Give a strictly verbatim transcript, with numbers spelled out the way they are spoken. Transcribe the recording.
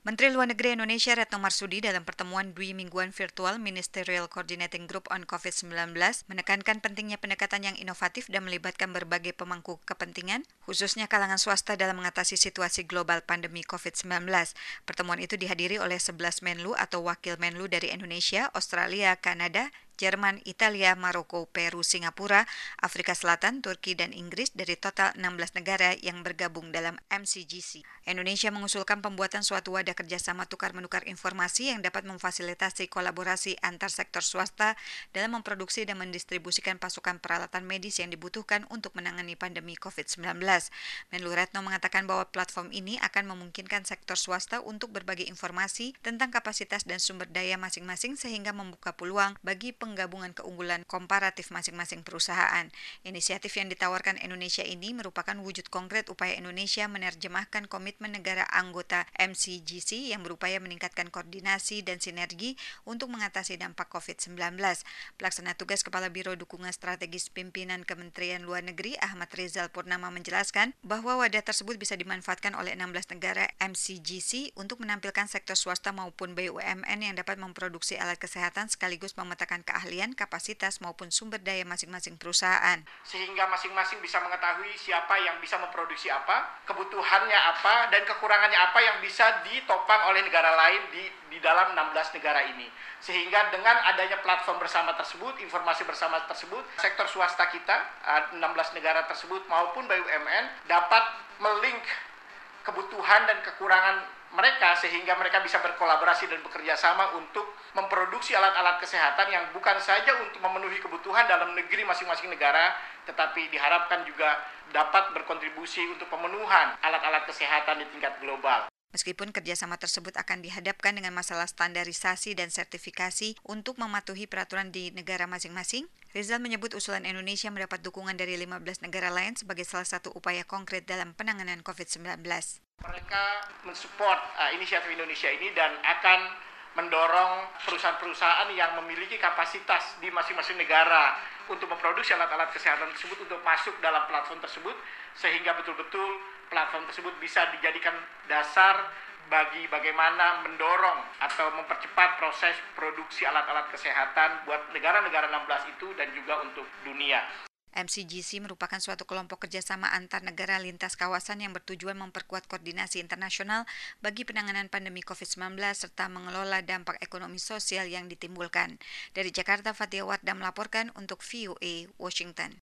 Menteri Luar Negeri Indonesia Retno Marsudi dalam pertemuan dwi mingguan virtual Ministerial Coordinating Group on covid sembilan belas menekankan pentingnya pendekatan yang inovatif dan melibatkan berbagai pemangku kepentingan, khususnya kalangan swasta dalam mengatasi situasi global pandemi covid sembilan belas. Pertemuan itu dihadiri oleh sebelas Menlu atau Wakil Menlu dari Indonesia, Australia, Kanada, Jerman, Italia, Maroko, Peru, Singapura, Afrika Selatan, Turki, dan Inggris dari total enam belas negara yang bergabung dalam M C G C. Indonesia mengusulkan pembuatan suatu wadah kerjasama tukar-menukar informasi yang dapat memfasilitasi kolaborasi antar sektor swasta dalam memproduksi dan mendistribusikan pasukan peralatan medis yang dibutuhkan untuk menangani pandemi covid sembilan belas. Menlu Retno mengatakan bahwa platform ini akan memungkinkan sektor swasta untuk berbagi informasi tentang kapasitas dan sumber daya masing-masing sehingga membuka peluang bagi penggabungan keunggulan komparatif masing-masing perusahaan. Inisiatif yang ditawarkan Indonesia ini merupakan wujud konkret upaya Indonesia menerjemahkan komitmen negara anggota M C G C yang berupaya meningkatkan koordinasi dan sinergi untuk mengatasi dampak covid sembilan belas. Pelaksana tugas Kepala Biro Dukungan Strategis Pimpinan Kementerian Luar Negeri Ahmad Rizal Purnama menjelaskan bahwa wadah tersebut bisa dimanfaatkan oleh enam belas negara M C G C untuk menampilkan sektor swasta maupun B U M N yang dapat memproduksi alat kesehatan sekaligus memetakan keahlian, kapasitas maupun sumber daya masing-masing perusahaan. Sehingga masing-masing bisa mengetahui siapa yang bisa memproduksi apa, kebutuhannya apa, dan kekurangannya apa yang bisa ditopang oleh negara lain di, di dalam enam belas negara ini. Sehingga dengan adanya platform bersama tersebut, informasi bersama tersebut, sektor swasta kita, enam belas negara tersebut maupun B U M N dapat melink kebutuhan dan kekurangan mereka sehingga mereka bisa berkolaborasi dan bekerja sama untuk memproduksi alat-alat kesehatan yang bukan saja untuk memenuhi kebutuhan dalam negeri masing-masing negara, tetapi diharapkan juga dapat berkontribusi untuk pemenuhan alat-alat kesehatan di tingkat global. Meskipun kerjasama tersebut akan dihadapkan dengan masalah standarisasi dan sertifikasi untuk mematuhi peraturan di negara masing-masing, Rizal menyebut usulan Indonesia mendapat dukungan dari lima belas negara lain sebagai salah satu upaya konkret dalam penanganan covid sembilan belas. Mereka mensupport uh, inisiatif Indonesia ini dan akan mendorong perusahaan-perusahaan yang memiliki kapasitas di masing-masing negara untuk memproduksi alat-alat kesehatan tersebut untuk masuk dalam platform tersebut sehingga betul-betul platform tersebut bisa dijadikan dasar bagi bagaimana mendorong atau mempercepat proses produksi alat-alat kesehatan buat negara-negara enam belas itu dan juga untuk dunia. M C G C merupakan suatu kelompok kerjasama antar negara lintas kawasan yang bertujuan memperkuat koordinasi internasional bagi penanganan pandemi covid sembilan belas serta mengelola dampak ekonomi sosial yang ditimbulkan. Dari Jakarta, Fatia Wardah melaporkan untuk V O A Washington.